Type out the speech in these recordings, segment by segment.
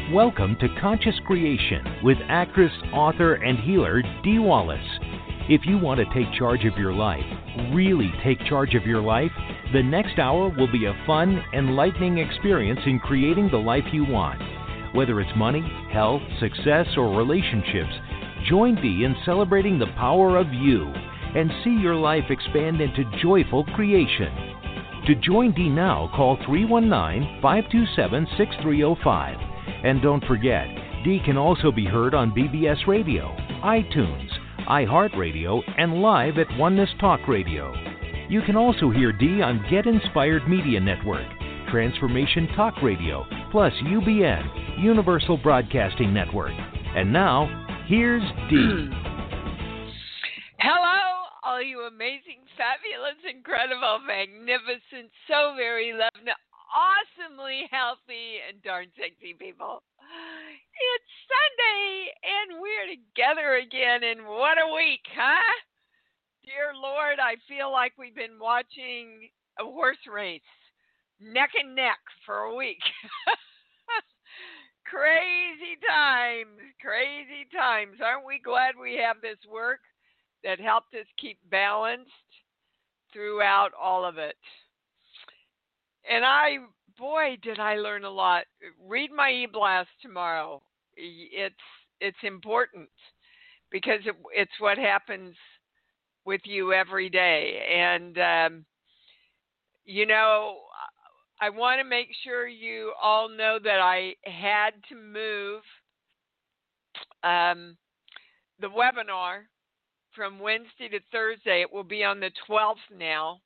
Welcome to Conscious Creation with actress, author, and healer Dee Wallace. If you want to take charge of your life, really take charge of your life, the next hour will be a fun, enlightening experience in creating the life you want. Whether it's money, health, success, or relationships, join Dee in celebrating the power of you and see your life expand into joyful creation. To join Dee now, call 319-527-6305. And don't forget, Dee can also be heard on BBS Radio, iTunes, iHeartRadio, and live at Oneness Talk Radio. You can also hear Dee on Get Inspired Media Network, Transformation Talk Radio, plus UBN, Universal Broadcasting Network. And now, here's Dee. Hello, all you amazing, fabulous, incredible, magnificent, so very loved, awesomely healthy, and darn sexy people. It's Sunday, and we're together again, and what a week, huh? Dear Lord, I feel like we've been watching a horse race, neck and neck for a week. Crazy times. Aren't we glad we have this work that helped us keep balanced throughout all of it? And boy, did I learn a lot. Read my e-blast tomorrow. It's important because it's what happens with you every day. And, I want to make sure you all know that I had to move the webinar from Wednesday to Thursday. It will be on the 12th now.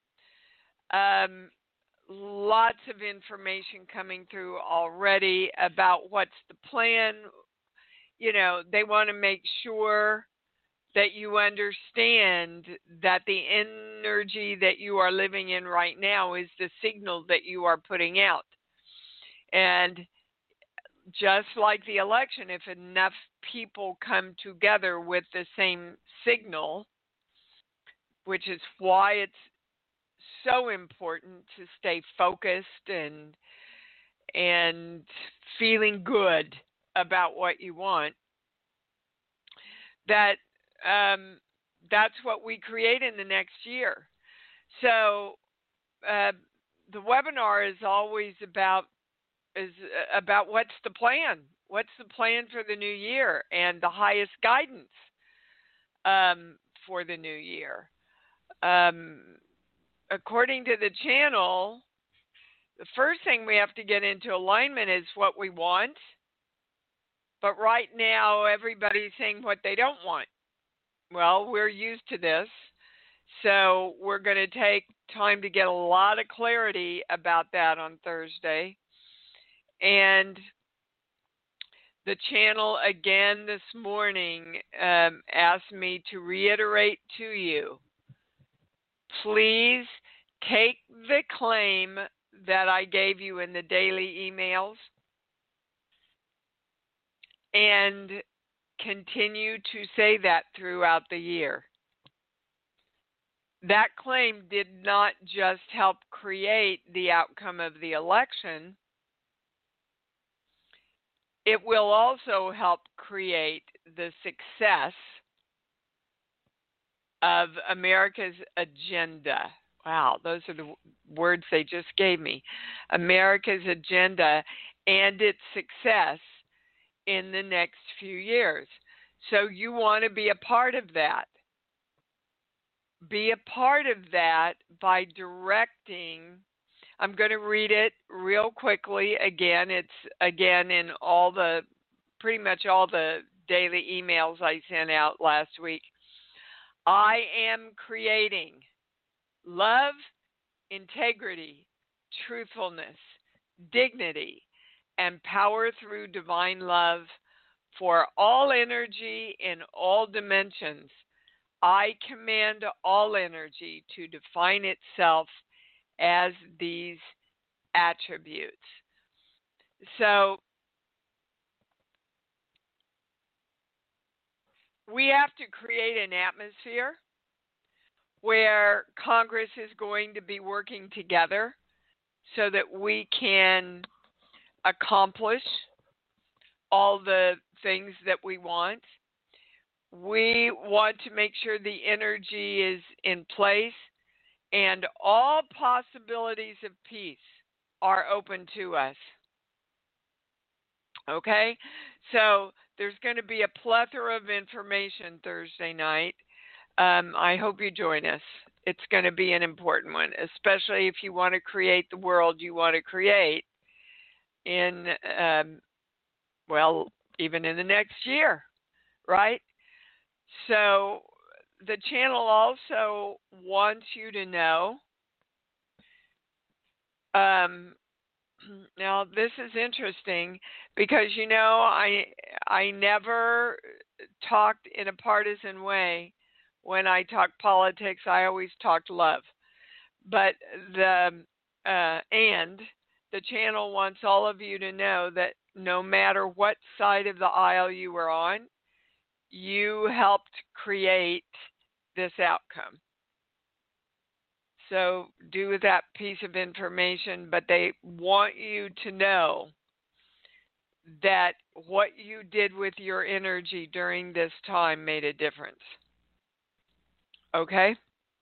Lots of information coming through already about what's the plan. They want to make sure that you understand that the energy that you are living in right now is the signal that you are putting out. And just like the election, if enough people come together with the same signal, which is why it's so important to stay focused and feeling good about what you want, that's what we create in the next year. So the webinar is always about what's the plan? What's the plan for the new year and the highest guidance for the new year? According to the channel, the first thing we have to get into alignment is what we want. But right now, everybody's saying what they don't want. Well, we're used to this. So we're going to take time to get a lot of clarity about that on Thursday. And the channel again this morning asked me to reiterate to you, please take the claim that I gave you in the daily emails and continue to say that throughout the year. That claim did not just help create the outcome of the election, it will also help create the success of America's agenda. Wow, those are the words they just gave me. America's agenda and its success in the next few years. So you want to be a part of that. Be a part of that by directing. I'm going to read it real quickly again. It's again in pretty much all the daily emails I sent out last week. I am creating love, integrity, truthfulness, dignity, and power through divine love for all energy in all dimensions. I command all energy to define itself as these attributes. So we have to create an atmosphere where Congress is going to be working together so that we can accomplish all the things that we want. We want to make sure the energy is in place and all possibilities of peace are open to us. Okay? So there's going to be a plethora of information Thursday night. I hope you join us. It's going to be an important one, especially if you want to create the world you want to create in, even in the next year, right? So the channel also wants you to know, now this is interesting because, I never talked in a partisan way. When I talk politics, I always talked love. But the channel wants all of you to know that no matter what side of the aisle you were on, you helped create this outcome. So do with that piece of information, but they want you to know that what you did with your energy during this time made a difference. Okay?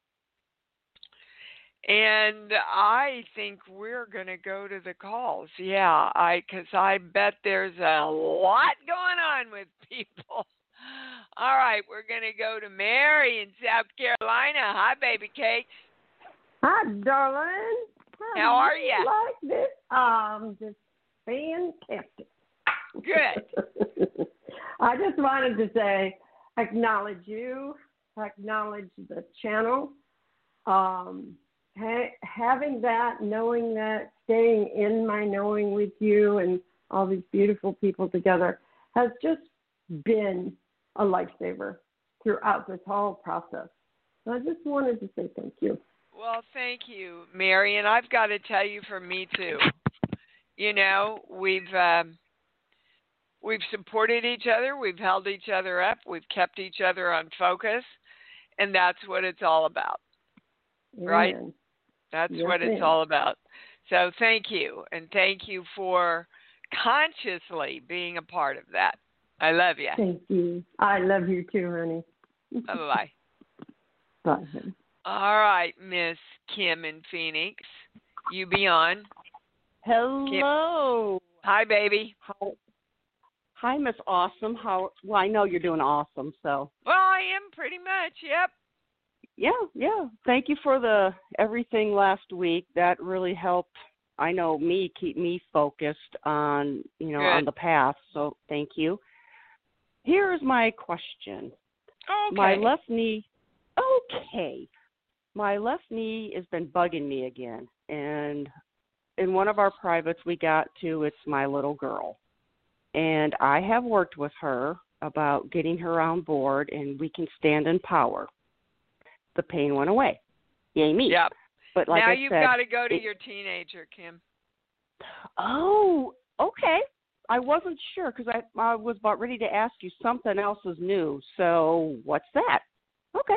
And I think we're going to go to the calls. Yeah, because I bet there's a lot going on with people. All right, we're going to go to Mary in South Carolina. Hi, baby cakes. Hi, darling. How are you? Like this? Just fantastic. Good. I just wanted to say, acknowledge you, acknowledge the channel. Having that, knowing that, staying in my knowing with you and all these beautiful people together has just been a lifesaver throughout this whole process. So I just wanted to say thank you. Well, thank you, Mary. And I've got to tell you, for me too, we've supported each other, we've held each other up, we've kept each other on focus, and that's what it's all about, right? Amen. That's what it's all about. So thank you, and thank you for consciously being a part of that. I love you. Thank you. I love you too, honey. Bye-bye. Bye. All right, Miss Kim in Phoenix. You be on. Hello. Kim. Hi, baby. Hi, Miss Awesome. Well, I know you're doing awesome, so. Well, I am pretty much, yep. Yeah. Thank you for everything last week. That really helped, I know, keep me focused on, on the path. So thank you. Here's my question. Okay. My left knee has been bugging me again. And in one of our privates we got to, it's my little girl. And I have worked with her about getting her on board, and we can stand in power. The pain went away. Yay me. Yep. But like now I you've said, got to go to your teenager, Kim. Oh, okay. I wasn't sure because I was about ready to ask you something else is new. So what's that? Okay.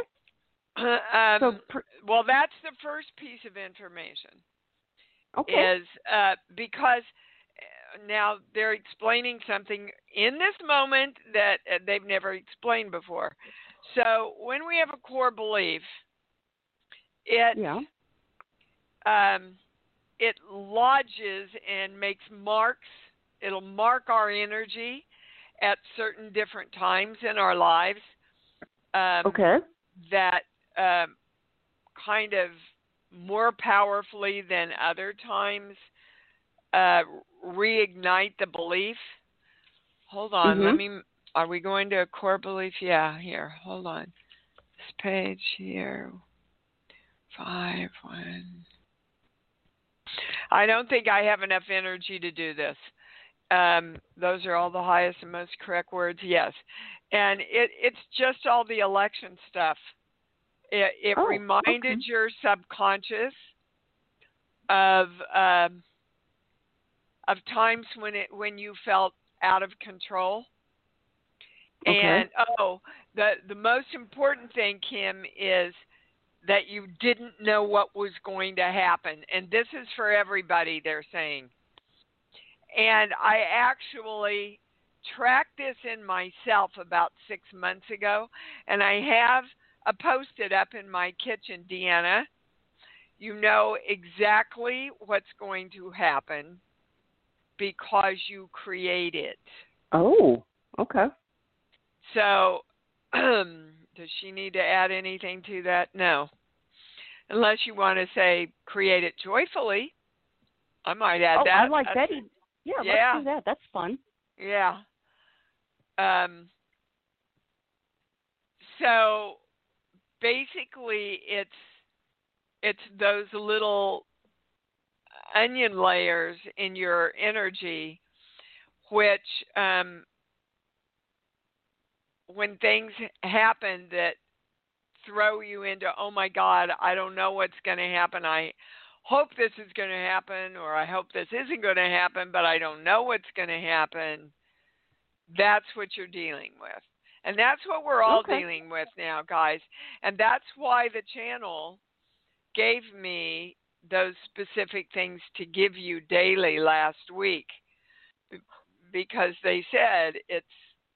Well, that's the first piece of information. Okay. Is because now they're explaining something in this moment that they've never explained before. So when we have a core belief, it lodges and makes marks. It'll mark our energy at certain different times in our lives. That kind of more powerfully than other times reignite the belief. Hold on, are we going to a core belief? Yeah, here, hold on. This page here, 5-1. I don't think I have enough energy to do this. Those are all the highest and most correct words, yes. And it's just all the election stuff. It reminded your subconscious of times when you felt out of control. Okay. And the most important thing, Kim, is that you didn't know what was going to happen. And this is for everybody, they're saying. And I actually tracked this in myself about 6 months ago, and I have a post-it up in my kitchen, Deanna. You know exactly what's going to happen because you create it. Oh, okay. So, does she need to add anything to that? No. Unless you want to say create it joyfully. I might add that. I like that. Yeah, let's do that. That's fun. Yeah. So basically it's those little onion layers in your energy which when things happen that throw you into, oh my God, I don't know what's going to happen. I hope this is going to happen, or I hope this isn't going to happen, but I don't know what's going to happen. That's what you're dealing with. And that's what we're all dealing with now, guys. And that's why the channel gave me those specific things to give you daily last week, because they said it's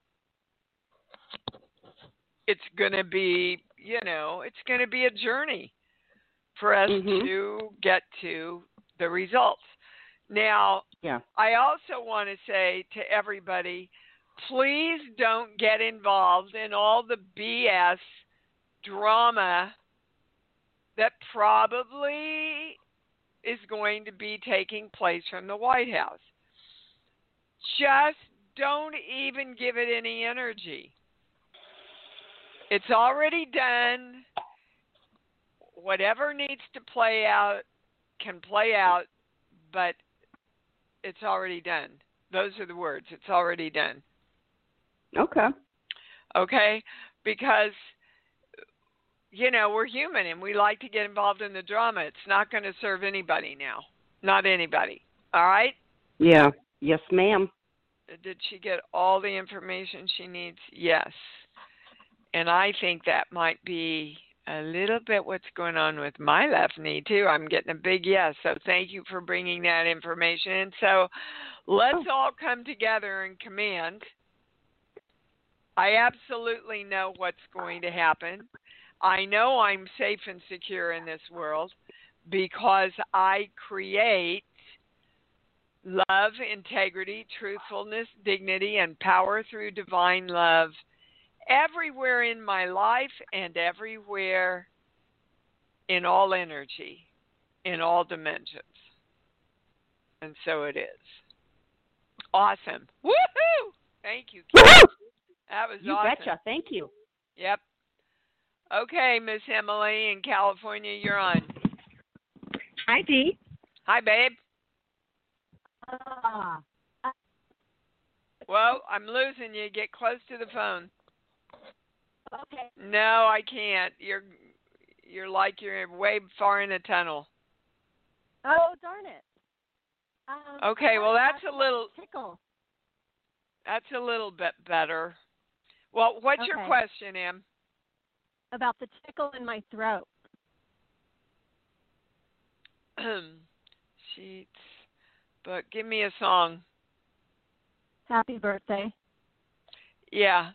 going to be, it's going to be a journey for us to get to the results. Now, I also want to say to everybody, please don't get involved in all the BS drama that probably is going to be taking place from the White House. Just don't even give it any energy. It's already done. Whatever needs to play out can play out, but it's already done. Those are the words. It's already done. Okay? Because, we're human and we like to get involved in the drama. It's not going to serve anybody now. Not anybody. All right? Yeah. Yes, ma'am. Did she get all the information she needs? Yes. And I think that might be a little bit what's going on with my left knee, too. I'm getting a big yes. So thank you for bringing that information in. So let's all come together in command. I absolutely know what's going to happen. I know I'm safe and secure in this world because I create love, integrity, truthfulness, dignity, and power through divine love everywhere in my life and everywhere in all energy, in all dimensions. And so it is. Awesome. Woohoo! Thank you, Kim. That was awesome. You betcha. Thank you. Yep. Okay, Miss Emily in California, you're on. Hi, Dee. Hi, babe. Well, I'm losing you. Get close to the phone. Okay. No, I can't. You're like you're way far in a tunnel. Oh, darn it. Okay, well that's a little tickle. That's a little bit better. Well, what's your question, Em? About the tickle in my throat. Sheets. But give me a song. Happy birthday. Yeah.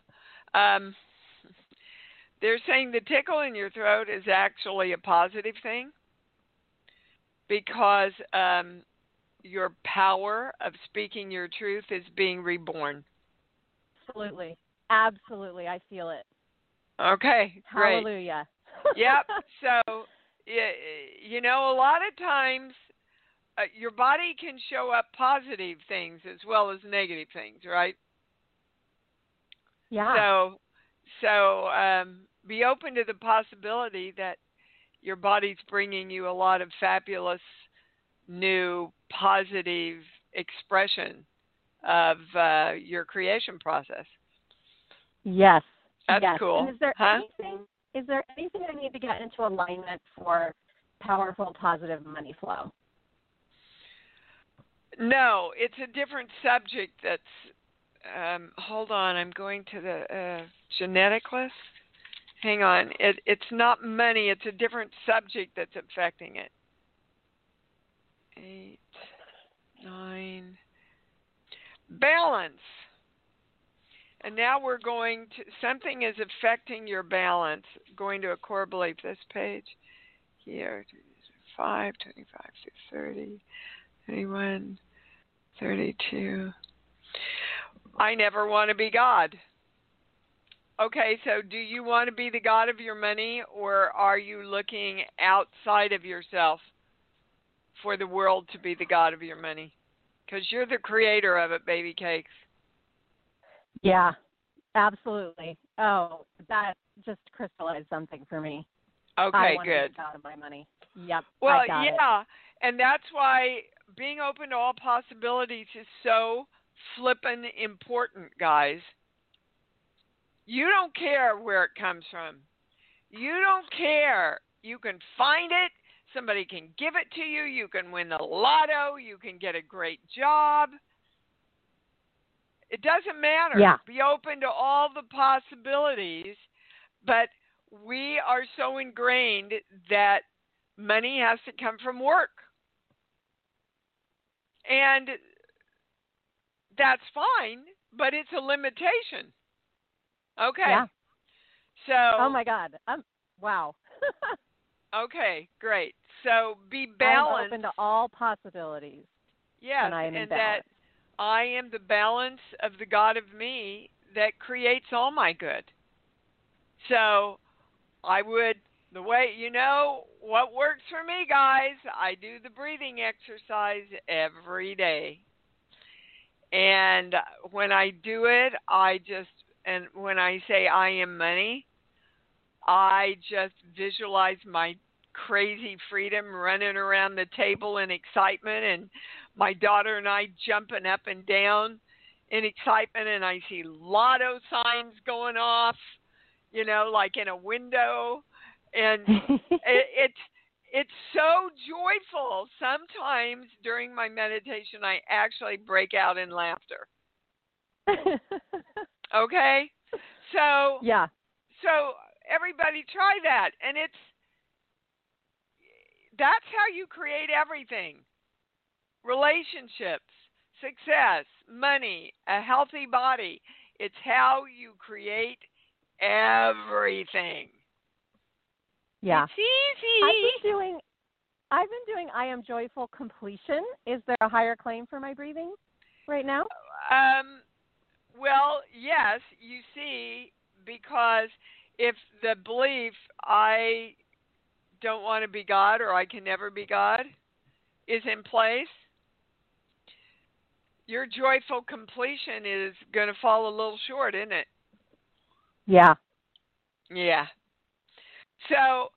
They're saying the tickle in your throat is actually a positive thing because your power of speaking your truth is being reborn. Absolutely. Absolutely. I feel it. Okay, great. Hallelujah. Yep. So, a lot of times your body can show up positive things as well as negative things, right? Yeah. So be open to the possibility that your body's bringing you a lot of fabulous, new, positive expression of your creation process. Yes. That's cool. And is there anything I need to get into alignment for powerful, positive money flow? No, it's a different subject that's, hold on, I'm going to the genetic list. Hang on. It's not money, it's a different subject that's affecting it. 8, 9. Balance. And now we're going to, something is affecting your balance. Going to a core belief. This page here, 5, 25 to 30, 31, 32. I never want to be God. Okay, so do you want to be the God of your money, or are you looking outside of yourself for the world to be the God of your money? Because you're the creator of it, baby cakes. Yeah, absolutely. Oh, that just crystallized something for me. Okay, I want good. to be out of my money. Yep. Well, I got it. and that's why being open to all possibilities is so flippin' important, guys. You don't care where it comes from. You don't care. You can find it. Somebody can give it to you. You can win the lotto. You can get a great job. It doesn't matter. Yeah. Be open to all the possibilities. But we are so ingrained that money has to come from work. And that's fine, but it's a limitation. Okay. Yeah. So. Oh my God. Wow. Okay, great. So be balanced. I'm open to all possibilities. Yes, and I am in and balance. that I am the balance of the God of me that creates all my good. So I would, the way, what works for me, guys, I do the breathing exercise every day. And when I do it, and when I say I am money, I just visualize my crazy freedom running around the table in excitement, and my daughter and I jumping up and down in excitement, and I see lotto signs going off, like in a window, and it's so joyful. Sometimes during my meditation, I actually break out in laughter. Okay? So yeah. So everybody try that, and that's how you create everything. Relationships, success, money, a healthy body. It's how you create everything. Yeah. It's easy. I've been doing I am joyful completion. Is there a higher claim for my breathing right now? Well, yes, you see, because if the belief I don't want to be God or I can never be God is in place, your joyful completion is going to fall a little short, isn't it? Yeah. Yeah. So,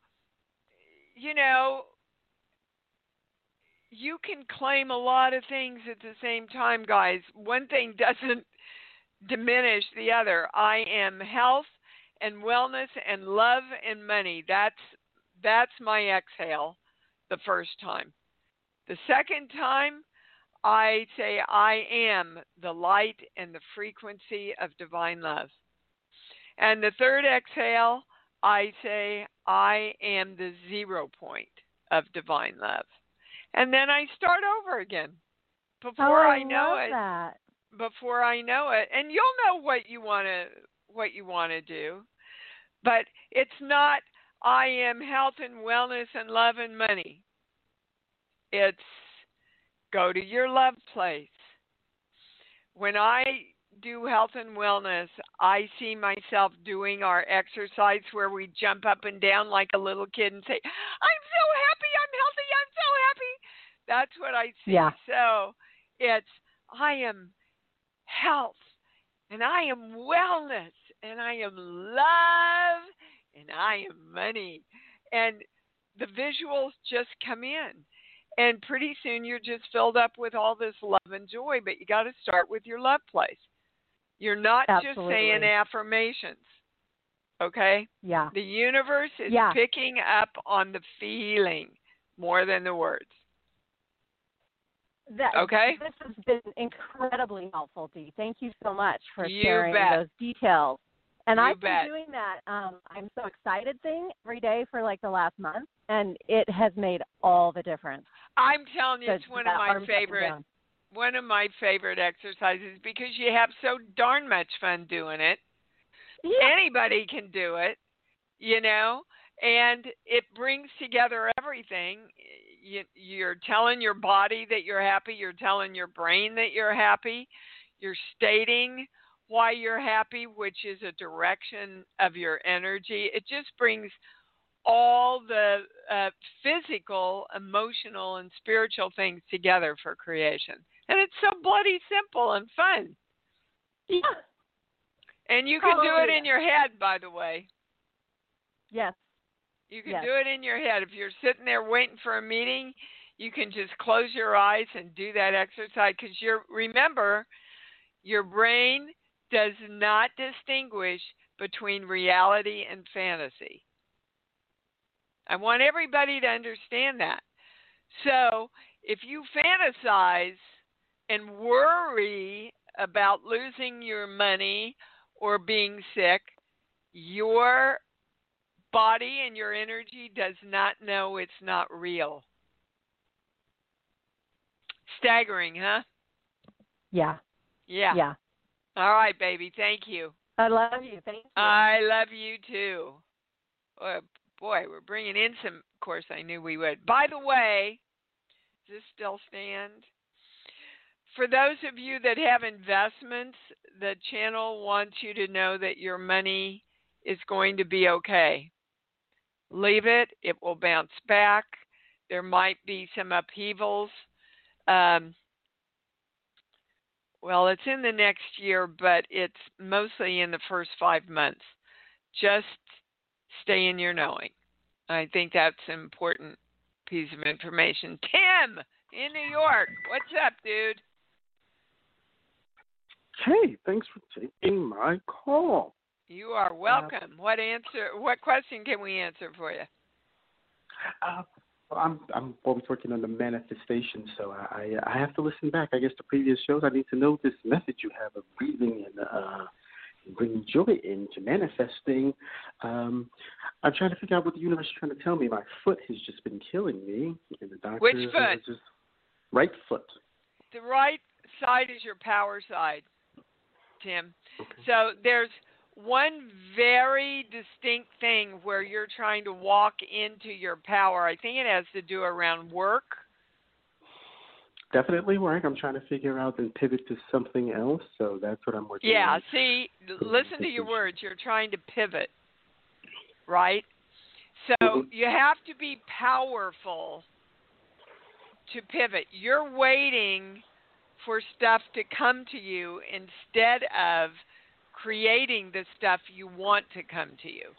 you can claim a lot of things at the same time, guys. One thing doesn't diminish the other. I am health and wellness and love and money. That's my exhale the first time. The second time, I say I am the light and the frequency of divine love. And the third exhale, I say I am the 0 point of divine love. And then I start over again. Before I know it. That. Before I know it, and you'll know what you want to do, but it's not I am health and wellness and love and money. It's go to your love place. When I do health and wellness, I see myself doing our exercise where we jump up and down like a little kid and say, I'm so happy, I'm healthy, I'm so happy. That's what I see. Yeah. So it's I am health, and I am wellness, and I am love, and I am money. And the visuals just come in. And pretty soon you're just filled up with all this love and joy, but you got to start with your love place. You're not just saying affirmations, okay? Yeah. The universe is picking up on the feeling more than the words. Okay? This has been incredibly helpful, Dee. Thank you so much for sharing those details. And I've been doing that I'm so excited thing every day for like the last month, and it has made all the difference. I'm telling you, it's one of my favorite. one of my favorite exercises because you have so darn much fun doing it. Yeah. Anybody can do it, and it brings together everything. You're telling your body that you're happy. You're telling your brain that you're happy. You're stating why you're happy, which is a direction of your energy. It just brings all the physical, emotional, and spiritual things together for creation. And it's so bloody simple and fun. Yeah. And you can do it in your head, by the way. Yes. You can do it in your head. If you're sitting there waiting for a meeting, you can just close your eyes and do that exercise because remember, your brain does not distinguish between reality and fantasy. I want everybody to understand that. So if you fantasize and worry about losing your money or being sick, your body and your energy does not know it's not real. Staggering, huh? Yeah. Yeah. Yeah. All right, baby. Thank you. I love you. Thank you. I love you too. Boy, we're bringing in some. Of course, I knew we would. By the way, does this still stand? For those of you that have investments, the channel wants you to know that your money is going to be okay. Leave it. It will bounce back. There might be some upheavals. Well, it's in the next year, but it's mostly in the first 5 months. Just stay in your knowing. I think that's an important piece of information. Tim in New York, what's up, dude? Hey, thanks for taking my call. You are welcome. What question can we answer for you? I'm always working on the manifestation, so I have to listen back. I guess the previous shows. I need to know this message you have of breathing and bringing joy into manifesting. I'm trying to figure out what the universe is trying to tell me. My foot has just been killing me, and the doctor. Which foot? Just right foot. The right side is your power side, Tim. Okay. So there's one very distinct thing where you're trying to walk into your power. I think it has to do around work. Definitely work. I'm trying to figure out and pivot to something else, so that's what I'm working on. Yeah, see, listen to your words. You're trying to pivot, right? So you have to be powerful to pivot. You're waiting for stuff to come to you instead of creating the stuff you want to come to you.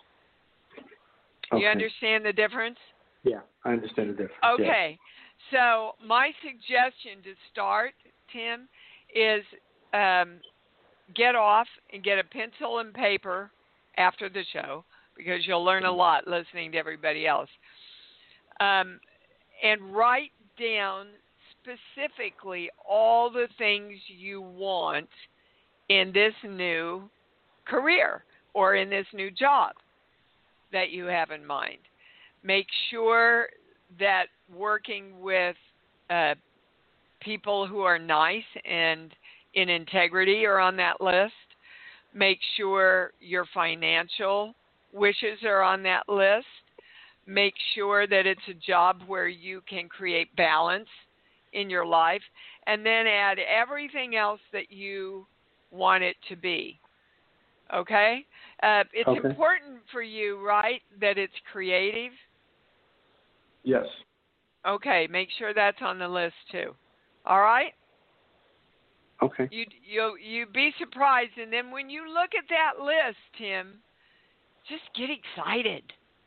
Okay. You understand the difference? Yeah, I understand the difference. Okay. So my suggestion to start, Tim, is get off and get a pencil and paper after the show because you'll learn a lot listening to everybody else. And write down specifically all the things you want in this new career or in this new job that you have in mind. Make sure that working with people who are nice and in integrity are on that list. Make sure your financial wishes are on that list. Make sure that it's a job where you can create balance in your life. And then add everything else that you want it to be. Okay? It's important for you, right, that it's creative? Yes. Okay, make sure that's on the list too. All right? Okay. You'd be surprised, and then when you look at that list, Tim, just get excited.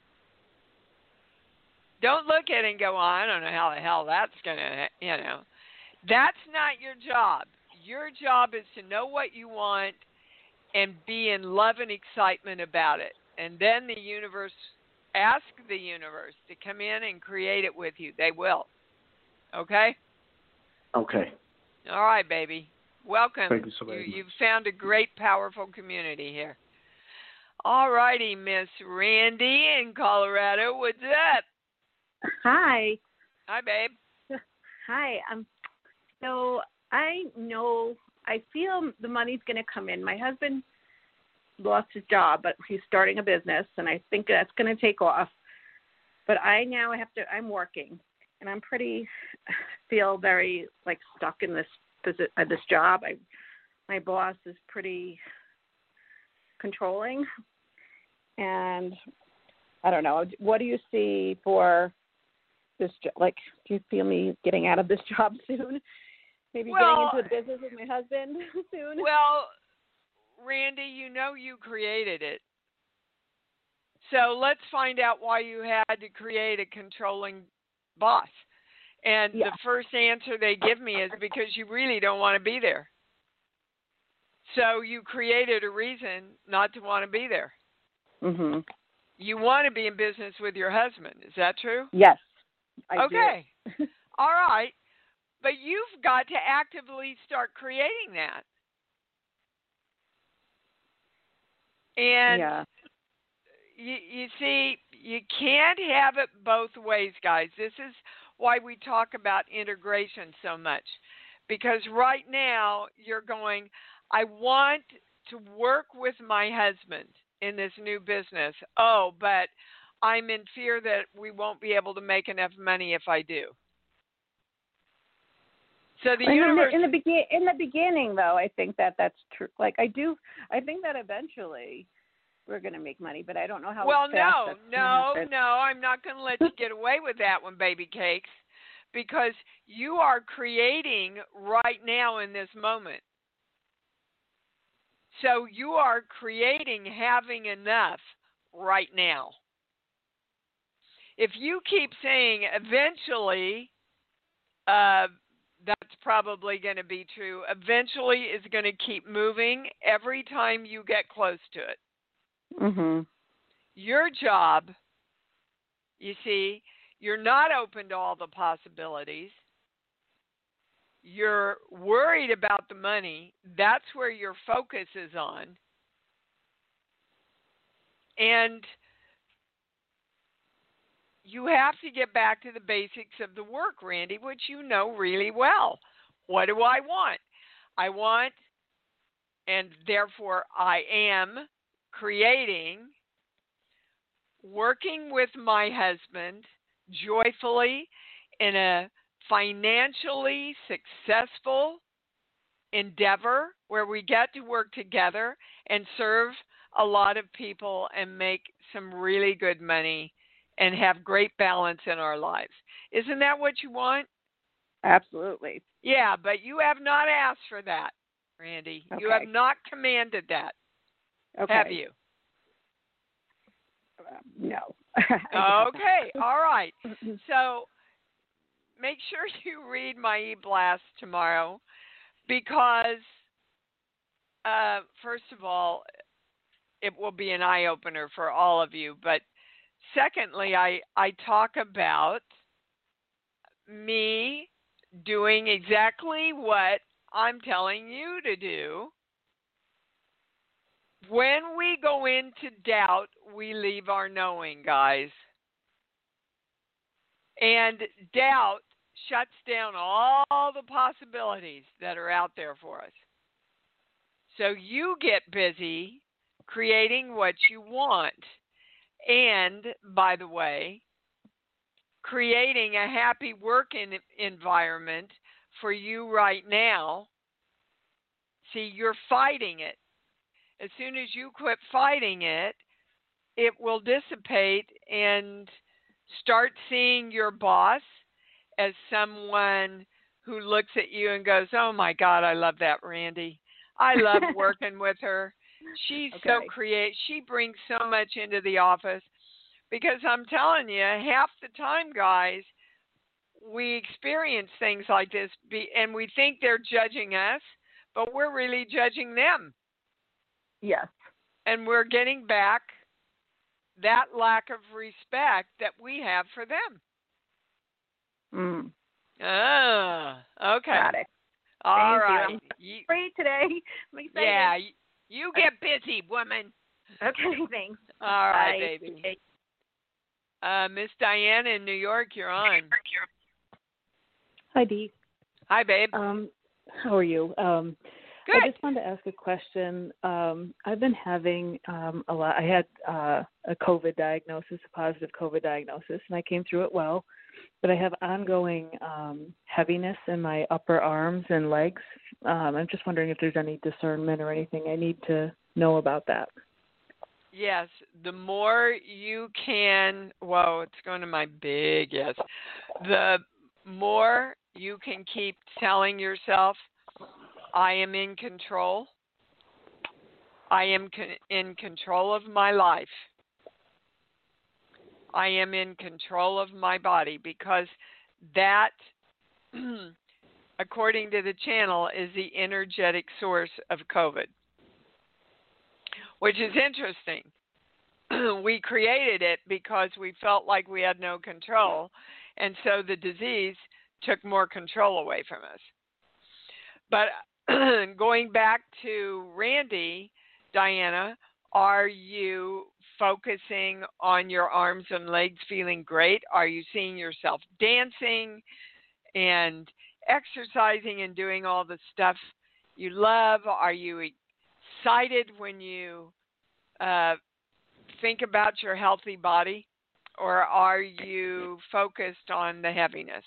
Don't look at it and go, well, I don't know how the hell that's going to, That's not your job. Your job is to know what you want and be in love and excitement about it. And then ask the universe to come in and create it with you. They will. Okay? Okay. All right, baby. Welcome. Thank you so much. You've found a great, powerful community here. All righty, Miss Randy in Colorado. What's up? Hi. Hi, babe. Hi. So I know, I feel the money's going to come in. My husband lost his job, but he's starting a business, and I think that's going to take off. But I now I'm working, and I'm feel very like stuck in this job. My boss is pretty controlling, and I don't know. What do you see for this? Like, do you feel me getting out of this job soon? Maybe getting into a business with my husband soon? Well, Randy, you created it. So let's find out why you had to create a controlling boss. And the first answer they give me is because you really don't want to be there. So you created a reason not to want to be there. Mm-hmm. You want to be in business with your husband. Is that true? Yes. I okay. Do. All right. But you've got to actively start creating that. And you see, you can't have it both ways, guys. This is why we talk about integration so much. Because right now, you're going, I want to work with my husband in this new business. Oh, but I'm in fear that we won't be able to make enough money if I do. So the universe... in the beginning, though, I think that's true. Like, I think that eventually we're going to make money, but I don't know how fast no, I'm not going to let you get away with that one, baby cakes, because you are creating right now in this moment. So you are creating having enough right now. If you keep saying eventually, that's probably going to be true. Eventually is going to keep moving every time you get close to it. Mm-hmm. Your job, you see, you're not open to all the possibilities. You're worried about the money. That's where your focus is on. And you have to get back to the basics of the work, Randy, which you know really well. What do I want? I want, and therefore I am creating, working with my husband joyfully in a financially successful endeavor where we get to work together and serve a lot of people and make some really good money and have great balance in our lives. Isn't that what you want? Absolutely. Yeah, but you have not asked for that, Randy. Okay. You have not commanded that. Okay. Have you? No. Okay. All right. So make sure you read my e-blast tomorrow because, first of all, it will be an eye-opener for all of you. But secondly, I talk about me doing exactly what I'm telling you to do. When we go into doubt, we leave our knowing, guys. And doubt shuts down all the possibilities that are out there for us. So you get busy creating what you want. And, by the way, creating a happy work environment for you right now. See, you're fighting it. As soon as you quit fighting it, it will dissipate and start seeing your boss as someone who looks at you and goes, oh, my God, I love that Randy. I love working with her. She's so creative. She brings so much into the office. Because I'm telling you, half the time, guys, we experience things like this and we think they're judging us, but we're really judging them. Yes. And we're getting back that lack of respect that we have for them. Okay. Got it. All Thank right. You. I'm free today. I'm excited. Yeah, you get busy, woman. Okay, thanks. All right, Bye. baby. Okay. Miss Diane in New York, you're on. Hi, Dee. Hi, babe. How are you? Good. I just wanted to ask a question. I've been having a lot. I had a COVID diagnosis, a positive COVID diagnosis, and I came through it well. But I have ongoing heaviness in my upper arms and legs. I'm just wondering if there's any discernment or anything I need to know about that. Yes, the more you can, whoa, it's going to my big yes. The more you can keep telling yourself, I am in control. I am in control of my life. I am in control of my body, because that, according to the channel, is the energetic source of COVID, which is interesting. We created it because we felt like we had no control, and so the disease took more control away from us. But going back to Randy, Diana, are you focusing on your arms and legs feeling great? Are you seeing yourself dancing and exercising and doing all the stuff you love? Are you excited when you think about your healthy body, or are you focused on the heaviness?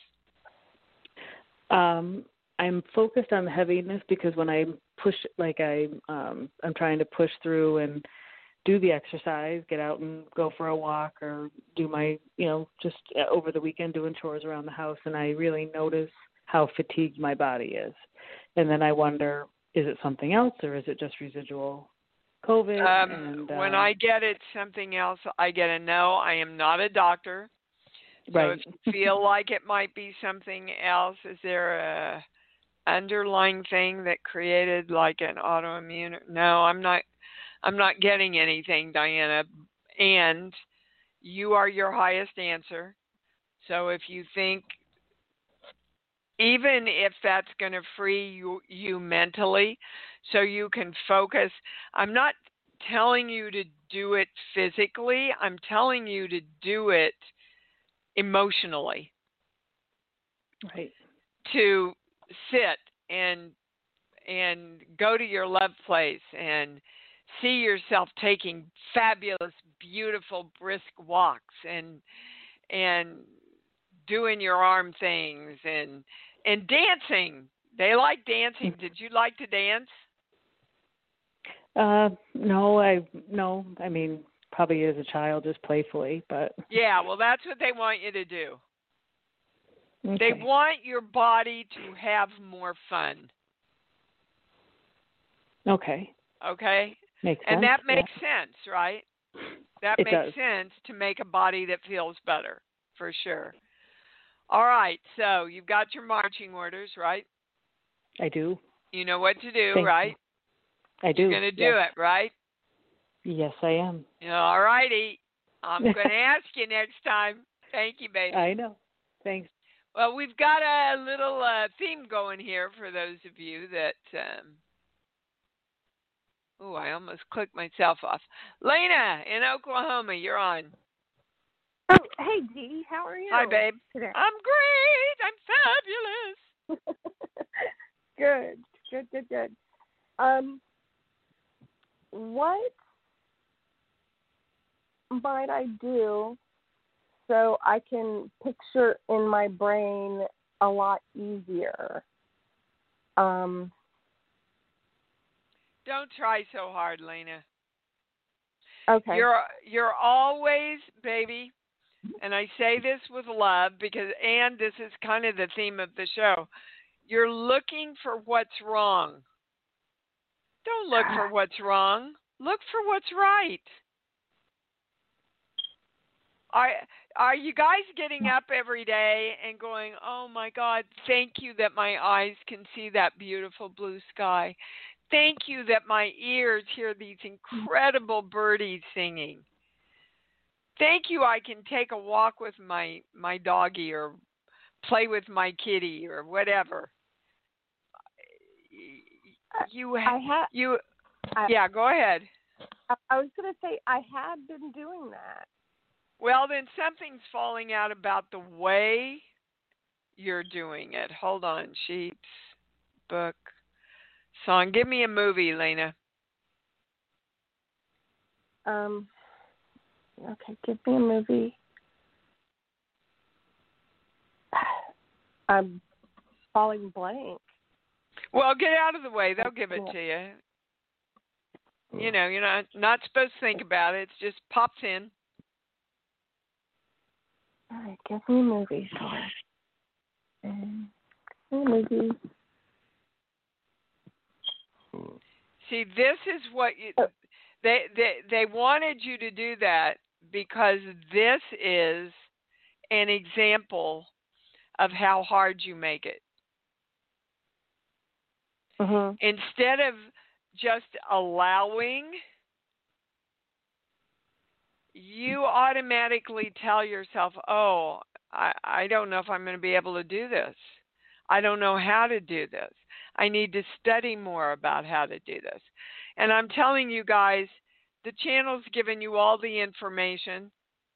I'm focused on the heaviness because when I push, like I'm trying to push through and do the exercise, get out and go for a walk, or do my, just over the weekend doing chores around the house, and I really notice how fatigued my body is. And then I wonder, is it something else, or is it just residual COVID? When I get it something else, I get a no. I am not a doctor. So right. If you feel like it might be something else, is there a underlying thing that created like an autoimmune? No, I'm not getting anything, Diana. And you are your highest answer. So if you think, even if that's going to free you mentally so you can focus, I'm not telling you to do it physically. I'm telling you to do it emotionally. Right. To sit and go to your love place and see yourself taking fabulous, beautiful, brisk walks and doing your arm things and dancing. They like dancing. Did you like to dance? No. I mean, probably as a child, just playfully, but yeah. Well, that's what they want you to do. Okay. They want your body to have more fun. Okay. Okay. Makes sense. And that makes sense, right? That it makes does. sense to make a body that feels better, for sure. All right, so you've got your marching orders, right? I do. You know what to do, Thank right? you. I do. You're going to do it, right? Yes, I am. All righty. I'm going to ask you next time. Thank you, baby. I know. Thanks. Well, we've got a little theme going here for those of you that... I almost clicked myself off. Lena in Oklahoma, you're on. Oh, hey, Dee. How are you? Hi, babe. Today? I'm great. I'm fabulous. Good. What might I do so I can picture in my brain a lot easier? Don't try so hard, Lena. Okay. You're always, baby, and I say this with love and this is kind of the theme of the show, you're looking for what's wrong. Don't look for what's wrong. Look for what's right. Are you guys getting up every day and going, oh, my God, thank you that my eyes can see that beautiful blue sky. Thank you that my ears hear these incredible birdies singing. Thank you I can take a walk with my doggie or play with my kitty or whatever. Yeah, go ahead. I was going to say I had been doing that. Well, then something's falling out about the way you're doing it. Hold on, sheets. book, song. Give me a movie, Lena. Okay, give me a movie. I'm falling blank. Well, get out of the way. They'll give it to you. You know, you're not supposed to think about it. It just pops in. All right, give me a movie. Movie. See, this is what they wanted you to do that because this is an example of how hard you make it. Instead of just allowing, you automatically tell yourself, oh, I don't know if I'm going to be able to do this. I don't know how to do this. I need to study more about how to do this. And I'm telling you guys, the channel's given you all the information.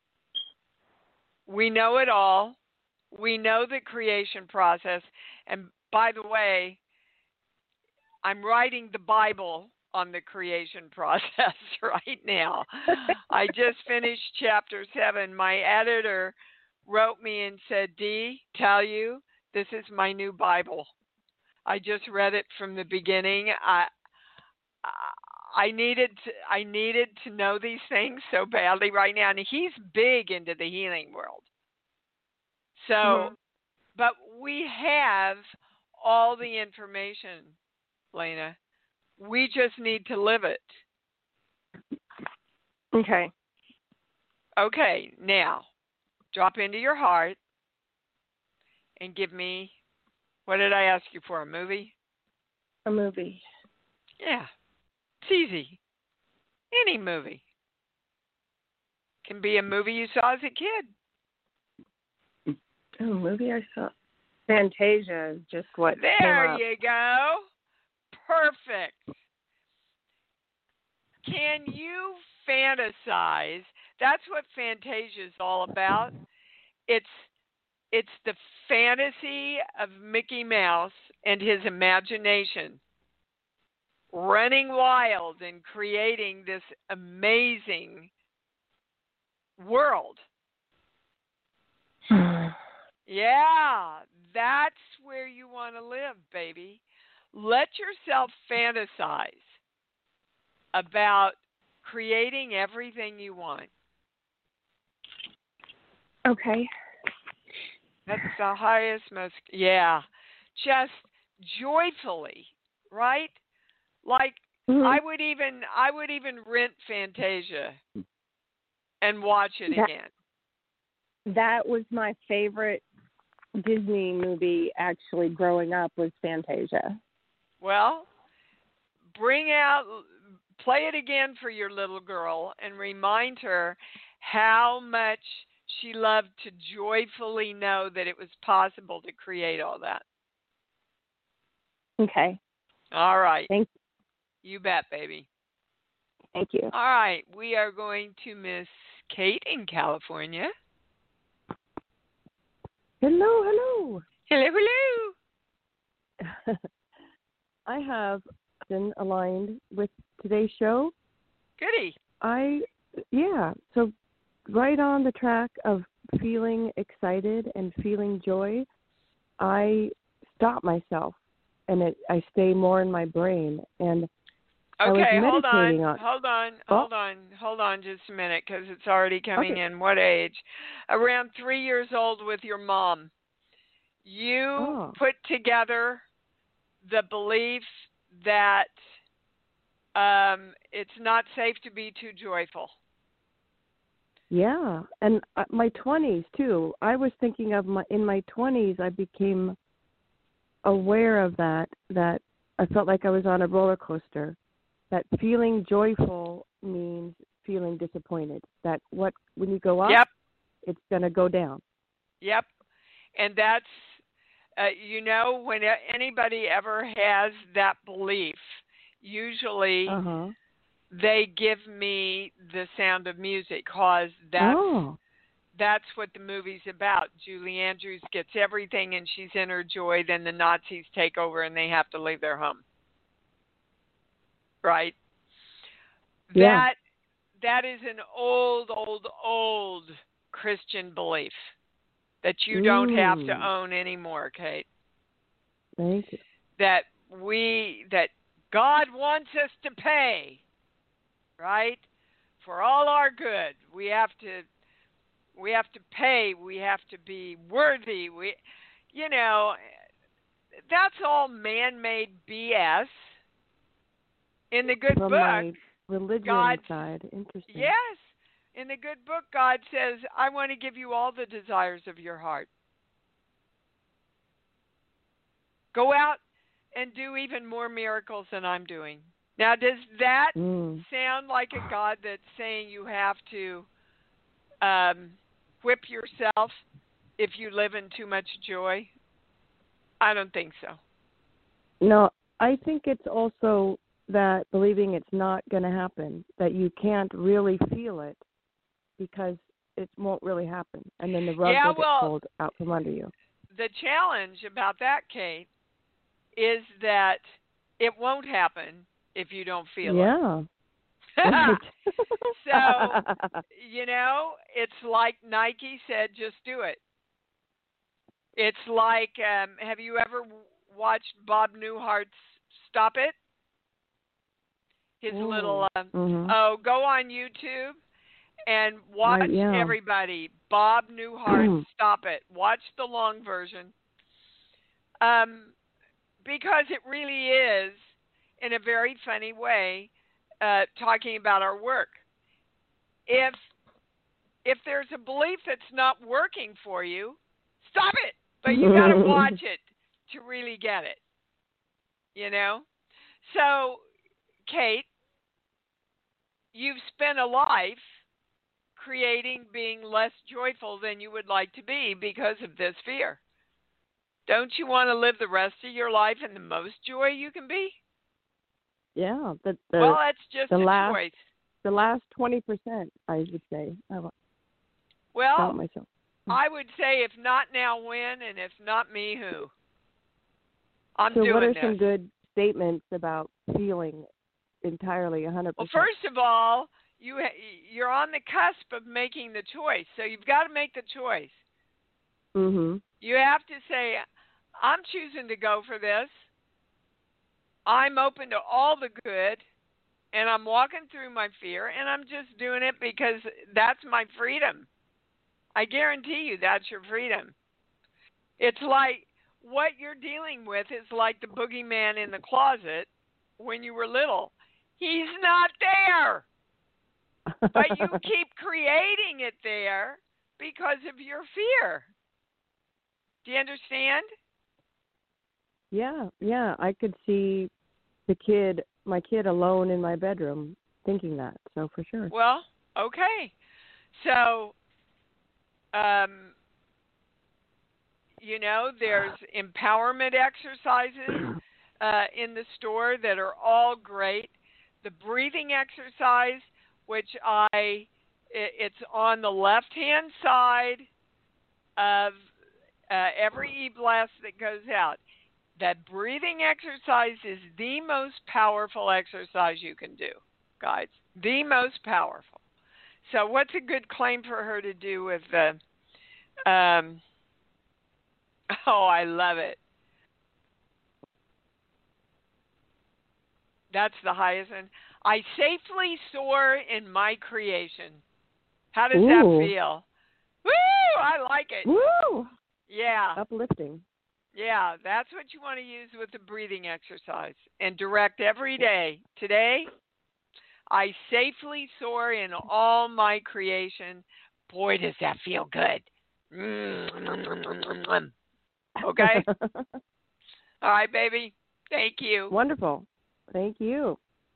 We know it all. We know the creation process. And by the way, I'm writing the Bible on the creation process right now. I just finished chapter 7. My editor wrote me and said, Dee, tell you, this is my new Bible. I just read it from the beginning. I needed to know these things so badly right now. And he's big into the healing world. So, but we have all the information, Lena. We just need to live it. Okay. Okay, now, drop into your heart and give me, what did I ask you for, a movie? A movie. Yeah, it's easy. Any movie. Can be a movie you saw as a kid. A movie I saw. Fantasia is just what there came up. You go. Perfect. Can you fantasize? That's what Fantasia is all about. It's the fantasy of Mickey Mouse and his imagination running wild and creating this amazing world. Yeah, that's where you want to live, baby. Let yourself fantasize about creating everything you want. Okay. That's the highest, most, just joyfully, right? Like I would even rent Fantasia and watch it again. That was my favorite Disney movie actually growing up, was Fantasia. Well, play it again for your little girl and remind her how much she loved to joyfully know that it was possible to create all that. Okay. All right. Thank you. You bet, baby. Thank you. All right. We are going to Miss Kate in California. Hello. Hello. I have been aligned with today's show. Goody. So right on the track of feeling excited and feeling joy, I stop myself and I stay more in my brain. And okay, hold on just a minute, because it's already coming in. What age? Around 3 years old with your mom. You put together the belief that it's not safe to be too joyful. Yeah, and my 20s too. I was thinking of in my 20s, I became aware of that I felt like I was on a roller coaster. That feeling joyful means feeling disappointed. That when you go up, it's going to go down. Yep. And that's, when anybody ever has that belief, usually they give me the Sound of Music, because that's what the movie's about. Julie Andrews gets everything and she's in her joy. Then the Nazis take over and they have to leave their home. Right? Yeah. That is an old Christian belief that you don't have to own anymore, Kate. Thank you. That God wants us to pay, right? For all our good. We have to pay, we have to be worthy. That's all man-made BS. In the good From book, my religion side, interesting. Yes. In the good book, God says, I want to give you all the desires of your heart. Go out and do even more miracles than I'm doing. Now, does that sound like a God that's saying you have to whip yourself if you live in too much joy? I don't think so. No, I think it's also that believing it's not going to happen, that you can't really feel it because it won't really happen, and then the rug will get pulled out from under you. The challenge about that, Kate, is that it won't happen if you don't feel it. Yeah. So, it's like Nike said, just do it. It's like, have you ever watched Bob Newhart's Stop It? His little, go on YouTube and watch everybody. Bob Newhart, Stop It. Watch the long version. Because it really is, in a very funny way, talking about our work. If there's a belief that's not working for you, stop it. But you got to watch it to really get it. So, Kate, you've spent a life creating being less joyful than you would like to be because of this fear. Don't you want to live the rest of your life in the most joy you can be? Yeah. Well, that's just a choice. The last 20%, I would say. Well, myself. I would say if not now, when? And if not me, who? I'm doing this. So what are some good statements about feeling entirely 100%? Well, first of all, you're on the cusp of making the choice. So you've got to make the choice. Mm-hmm. You have to say, I'm choosing to go for this. I'm open to all the good, and I'm walking through my fear, and I'm just doing it because that's my freedom. I guarantee you that's your freedom. It's like what you're dealing with is like the boogeyman in the closet when you were little. He's not there, but you keep creating it there because of your fear. Do you understand? Yeah. I could see my kid alone in my bedroom thinking that, so for sure. Well, okay. So, there's empowerment exercises in the store that are all great. The breathing exercise, which it's on the left-hand side of every e-blast that goes out. That breathing exercise is the most powerful exercise you can do, guys. The most powerful. So what's a good claim for her to do with the, I love it. That's the highest one. I safely soar in my creation. How does that feel? Woo! I like it. Woo! Yeah. Uplifting. Yeah, that's what you want to use with the breathing exercise and direct every day. Today, I safely soar in all my creation. Boy, does that feel good. Okay? All right, baby. Thank you. Wonderful. Thank you.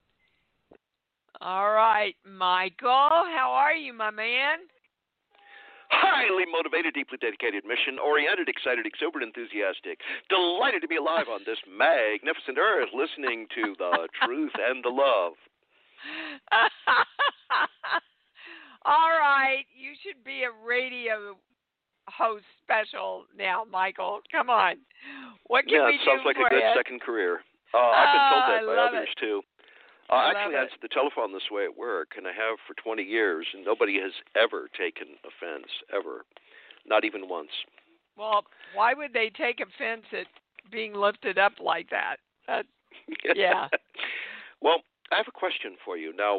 All right, Michael. How are you, my man? Highly motivated, deeply dedicated, mission-oriented, excited, exuberant, enthusiastic. Delighted to be alive on this magnificent earth, listening to the truth and the love. All right, you should be a radio host special now, Michael. Come on. What can we do? Yeah, it sounds like a good second career. I've been told that by others, too. I actually answered the telephone this way at work, and I have for 20 years, and nobody has ever taken offense, ever. Not even once. Well, why would they take offense at being lifted up like that? Yeah. Well, I have a question for you. Now,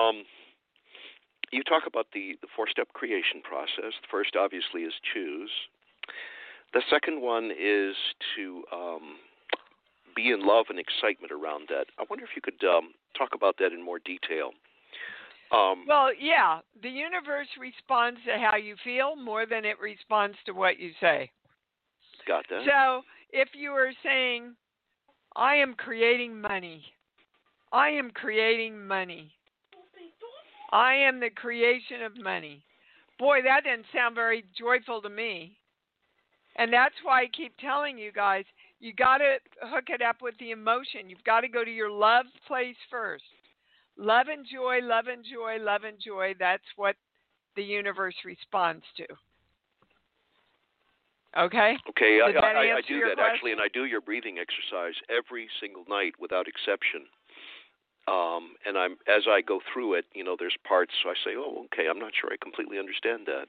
you talk about the four-step creation process. The first, obviously, is choose. The second one is to be in love and excitement around that. I wonder if you could talk about that in more detail. Well, yeah, the universe responds to how you feel more than it responds to what you say. Got that. So if you were saying, I am creating money, I am creating money, I am the creation of money. Boy, that didn't sound very joyful to me. And that's why I keep telling you guys, you got to hook it up with the emotion. You've got to go to your love place first. Love and joy, love and joy, love and joy. That's what the universe responds to. Okay? Okay, I do that question? Actually, and I do your breathing exercise every single night without exception. And as I go through it, there's parts, so I say, oh, okay, I'm not sure I completely understand that.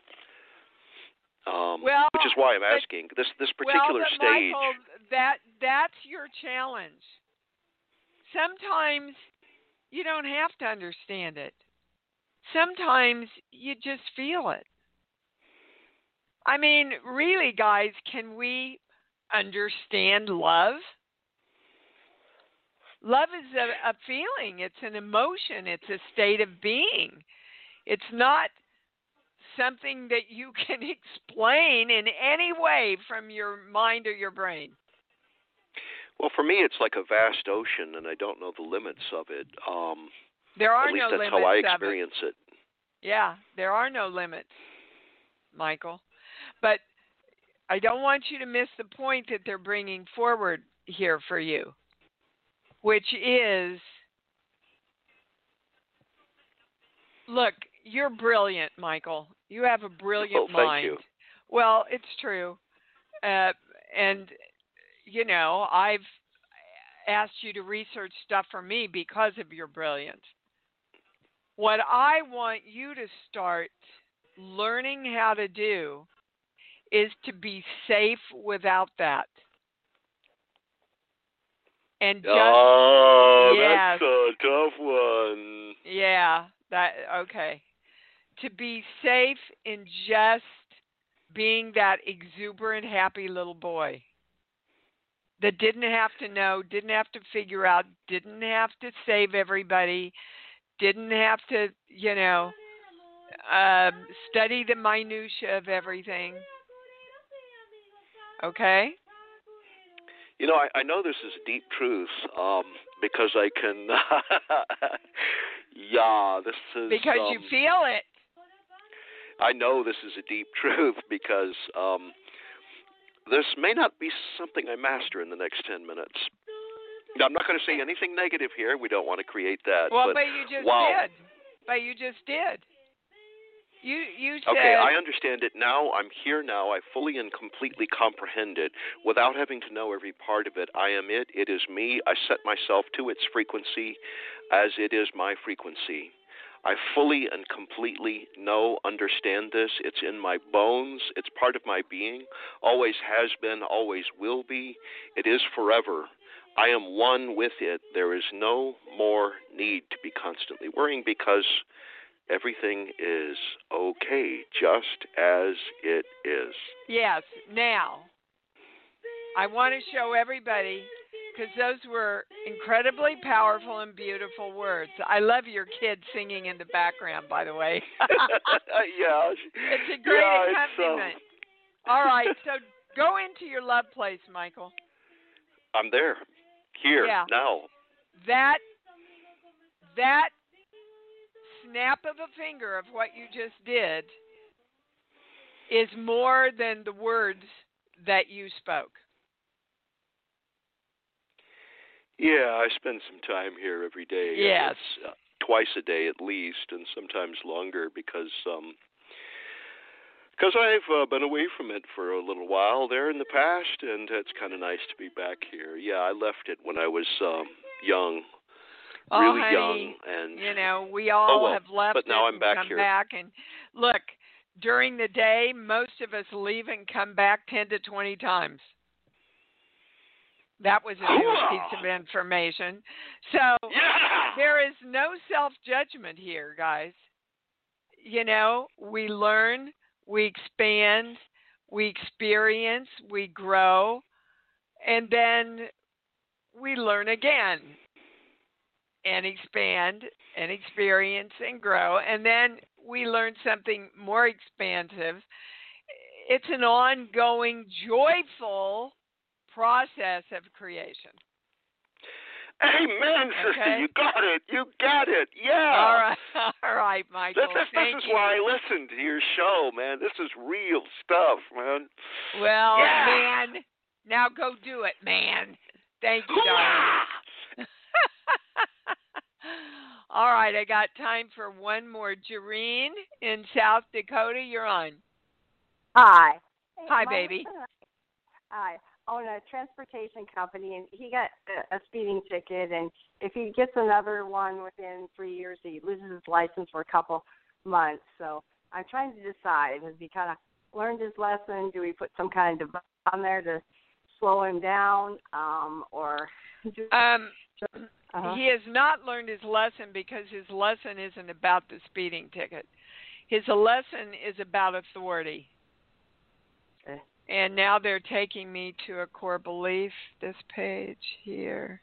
Which is why I'm asking. This particular stage. Michael, that's your challenge. Sometimes you don't have to understand it. Sometimes you just feel it. I mean, really, guys, can we understand love? Love is a feeling. It's an emotion. It's a state of being. It's not something that you can explain in any way from your mind or your brain. Well, for me, it's like a vast ocean, and I don't know the limits of it. There are at least no that's limits how I experience it. Yeah, there are no limits, Michael. But I don't want you to miss the point that they're bringing forward here for you, which is, look, you're brilliant, Michael. You have a brilliant mind. Thank you. Well, it's true. And, I've asked you to research stuff for me because of your brilliance. What I want you to start learning how to do is to be safe without that. And just, yes, that's a tough one. Yeah, okay. To be safe in just being that exuberant, happy little boy that didn't have to know, didn't have to figure out, didn't have to save everybody, didn't have to, study the minutia of everything. Okay? I know this is deep truth because I can. This is. Because you feel it. I know this is a deep truth because this may not be something I master in the next 10 minutes. Now, I'm not going to say anything negative here. We don't want to create that. Well, but you just did. But you just did. You said... Okay, I understand it now. I'm here now. I fully and completely comprehend it. Without having to know every part of it, I am it. It is me. I set myself to its frequency as it is my frequency. I fully and completely understand this. It's in my bones. It's part of my being. Always has been, always will be. It is forever. I am one with it. There is no more need to be constantly worrying because everything is okay, just as it is. Yes. Now, I want to show everybody, because those were incredibly powerful and beautiful words. I love your kid singing in the background, by the way. Yeah. It's a great accompaniment. All right, so go into your love place, Michael. I'm there. Here, now. That snap of a finger of what you just did is more than the words that you spoke. Yeah, I spend some time here every day. Yes. It's twice a day at least, and sometimes longer because I've been away from it for a little while there in the past, and it's kind of nice to be back here. Yeah, I left it when I was young, really honey, young, and we all have left but now it I'm back and come here. back. And look, during the day, most of us leave and come back 10 to 20 times. That was a new piece of information. So there is no self-judgment here, guys. We learn, we expand, we experience, we grow, and then we learn again and expand and experience and grow, and then we learn something more expansive. It's an ongoing, joyful process of creation. Amen, sister. You got it. You got it. Yeah. All right, Michael. This is why I listen to your show, man. This is real stuff, man. Well, man, now go do it, man. Thank you, darling. All right, I got time for one more. Jareen in South Dakota, you're on. Hi. Hi, baby. Hi. I own a transportation company, and he got a speeding ticket, and if he gets another one within 3 years, he loses his license for a couple months. So I'm trying to decide, has he kind of learned his lesson? Do we put some kind of device on there to slow him down, or... He has not learned his lesson because his lesson isn't about the speeding ticket. His lesson is about authority. Okay. And now they're taking me to a core belief, this page here.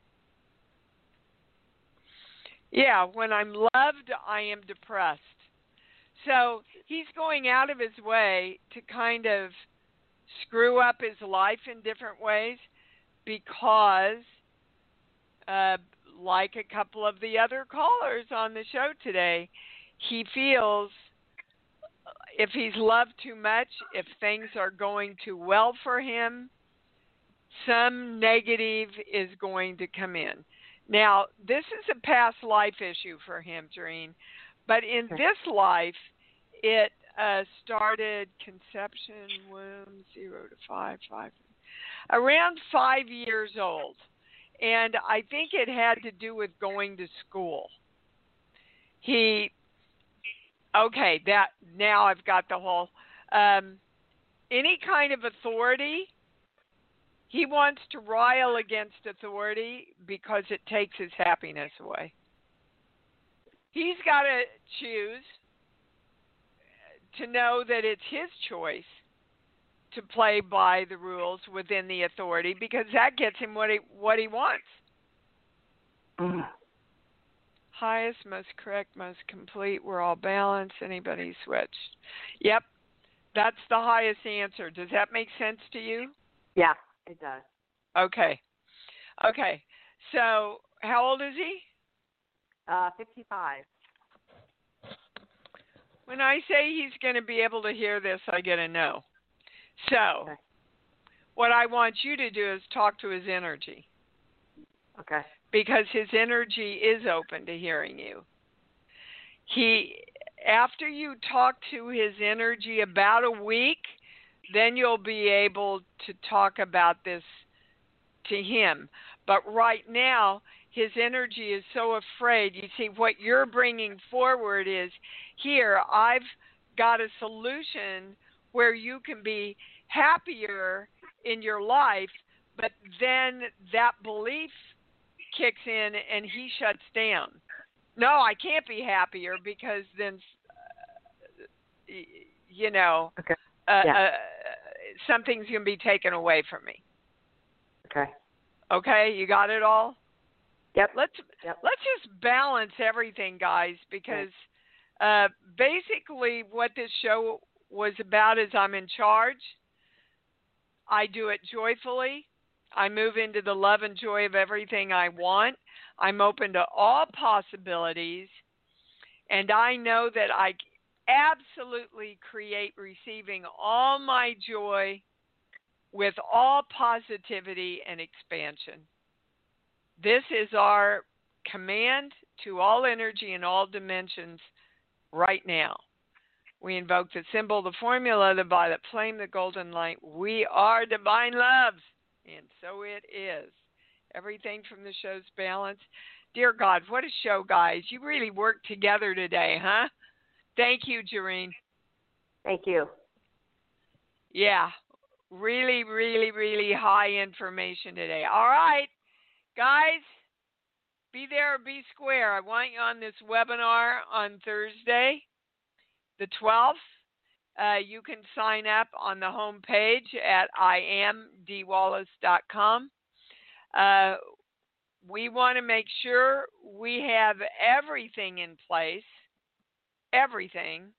Yeah, when I'm loved, I am depressed. So he's going out of his way to kind of screw up his life in different ways because, like a couple of the other callers on the show today, he feels if he's loved too much, if things are going too well for him, some negative is going to come in. Now, this is a past life issue for him, Jareen, but in this life, it started conception, womb, 0 to 5, around 5 years old. And I think it had to do with going to school. Now I've got the whole, any kind of authority, he wants to rile against authority because it takes his happiness away. He's got to choose to know that it's his choice to play by the rules within the authority because that gets him what he wants. Highest, most correct, most complete. We're all balanced. Anybody switched? Yep, that's the highest answer. Does that make sense to you? Yeah, it does. Okay. So how old is he? 55. When I say he's going to be able to hear this, I get a no. So what I want you to do is talk to his energy. Okay. Because his energy is open to hearing you. After you talk to his energy about a week, then you'll be able to talk about this to him. But right now, his energy is so afraid. You see, what you're bringing forward is, here, I've got a solution where you can be happier in your life, but then that belief kicks in and he shuts down. No, I can't be happier because then, something's going to be taken away from me. Okay, you got it all? Yep. Let's just balance everything, guys, because basically what this show was about is I'm in charge. I do it joyfully. I move into the love and joy of everything I want. I'm open to all possibilities. And I know that I absolutely create receiving all my joy with all positivity and expansion. This is our command to all energy in all dimensions right now. We invoke the symbol, the formula, the violet flame, the golden light. We are divine love, and so it is. Everything from the show's balance. Dear God, what a show, guys. You really worked together today, huh? Thank you, Jareen. Thank you. Yeah, really, really, really high information today. All right, guys, be there or be square. I want you on this webinar on Thursday, the 12th. You can sign up on the home page at iamdwallace.com. We want to make sure we have everything in place, everything,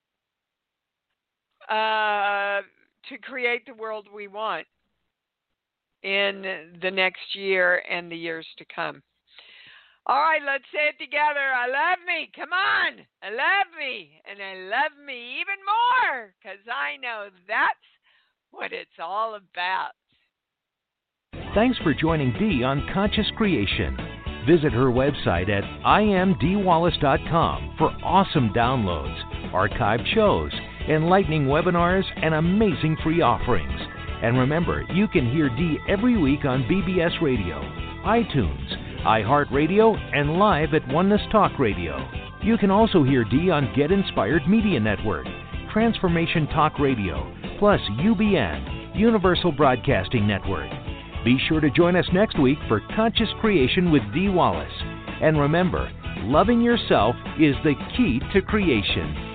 to create the world we want in the next year and the years to come. All right, let's say it together. I love me. Come on. I love me. And I love me even more because I know that's what it's all about. Thanks for joining Dee on Conscious Creation. Visit her website at iamdwallace.com for awesome downloads, archived shows, enlightening webinars, and amazing free offerings. And remember, you can hear Dee every week on BBS Radio, iTunes, iHeartRadio, and live at Oneness Talk Radio. You can also hear Dee on Get Inspired Media Network, Transformation Talk Radio, plus UBN, Universal Broadcasting Network. Be sure to join us next week for Conscious Creation with Dee Wallace. And remember, loving yourself is the key to creation.